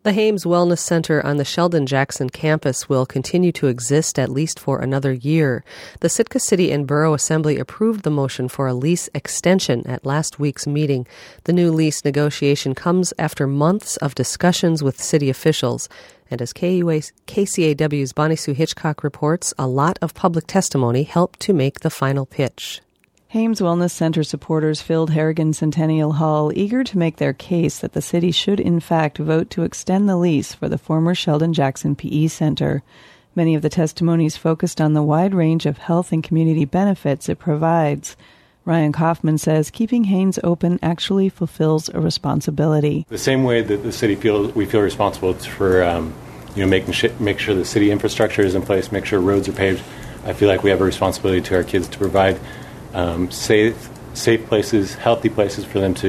The Hames Wellness Center on the Sheldon Jackson campus will continue to exist at least for another year. The Sitka City and Borough Assembly approved the motion for a lease extension at last week's meeting. The new lease negotiation comes after months of discussions with city officials. And as KCAW's Bonnie Sue Hitchcock reports, a lot of public testimony helped to make the final pitch. Hames Wellness Center supporters filled Harrigan Centennial Hall, eager to make their case that the city should in fact vote to extend the lease for the former Sheldon Jackson PE Center. Many of the testimonies focused on the wide range of health and community benefits it provides. Ryan Kaufman says keeping Hames open actually fulfills a responsibility. The same way that the city we feel responsible for make sure the city infrastructure is in place, make sure roads are paved. I feel like we have a responsibility to our kids to provide safe places, healthy places for them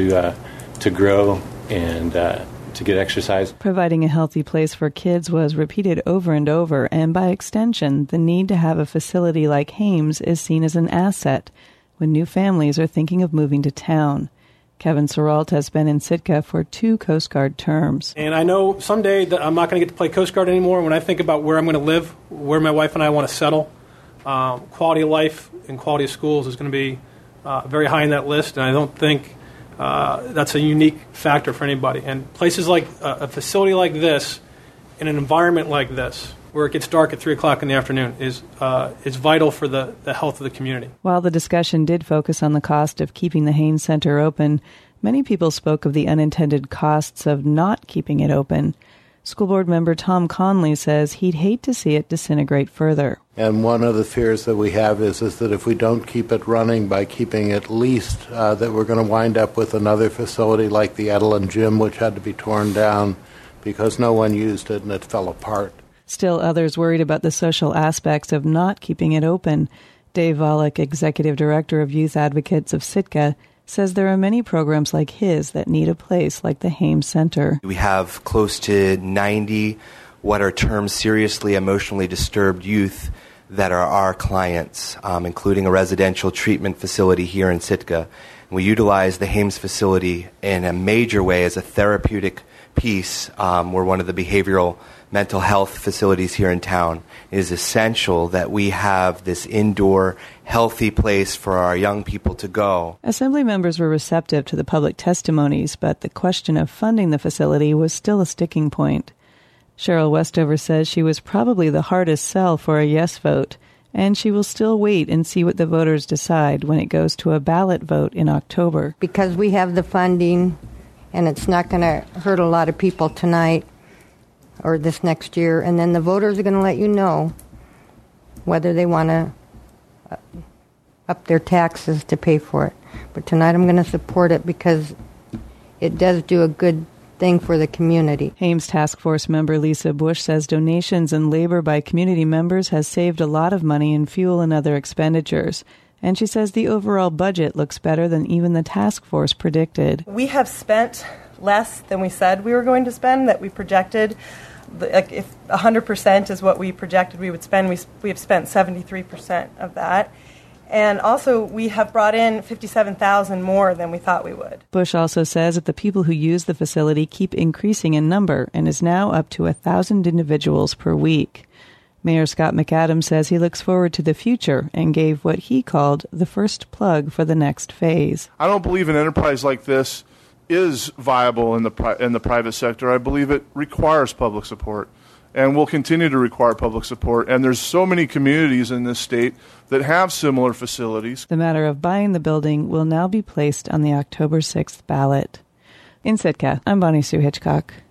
to grow and to get exercise. Providing a healthy place for kids was repeated over and over, and by extension, the need to have a facility like Hames is seen as an asset when new families are thinking of moving to town. Kevin Serault has been in Sitka for 2 Coast Guard terms. And I know someday that I'm not going to get to play Coast Guard anymore. When I think about where I'm going to live, where my wife and I want to settle, quality of life and quality of schools is going to be very high in that list, and I don't think that's a unique factor for anybody. And places like a facility like this, in an environment like this, where it gets dark at 3 o'clock in the afternoon, is vital for the health of the community. While the discussion did focus on the cost of keeping the Hames Center open, many people spoke of the unintended costs of not keeping it open. School board member Tom Conley says he'd hate to see it disintegrate further. And one of the fears that we have is that if we don't keep it running by keeping it leased, that we're going to wind up with another facility like the Edelin Gym, which had to be torn down because no one used it and it fell apart. Still others worried about the social aspects of not keeping it open. Dave Volek, executive director of Youth Advocates of Sitka, says there are many programs like his that need a place like the Hames Center. We have close to 90 what are termed seriously emotionally disturbed youth that are our clients, including a residential treatment facility here in Sitka. We utilize the Hames facility in a major way as a therapeutic piece. We're one of the behavioral mental health facilities here in town. It is essential that we have this indoor, healthy place for our young people to go. Assembly members were receptive to the public testimonies, but the question of funding the facility was still a sticking point. Cheryl Westover says she was probably the hardest sell for a yes vote, and she will still wait and see what the voters decide when it goes to a ballot vote in October. Because we have the funding, and it's not going to hurt a lot of people tonight or this next year, and then the voters are going to let you know whether they want to up their taxes to pay for it. But tonight I'm going to support it because it does do a good thing for the community. Hames Task Force member Lisa Bush says donations and labor by community members has saved a lot of money in fuel and other expenditures. And she says the overall budget looks better than even the task force predicted. We have spent less than we said we were going to spend, that we projected. If 100% is what we projected we would spend, we have spent 73% of that. And also, we have brought in $57,000 more than we thought we would. Bush also says that the people who use the facility keep increasing in number and is now up to 1,000 individuals per week. Mayor Scott McAdams says he looks forward to the future and gave what he called the first plug for the next phase. I don't believe an enterprise like this is viable in the private sector. I believe it requires public support and will continue to require public support. And there's so many communities in this state that have similar facilities. The matter of buying the building will now be placed on the October 6th ballot. In Sitka, I'm Bonnie Sue Hitchcock.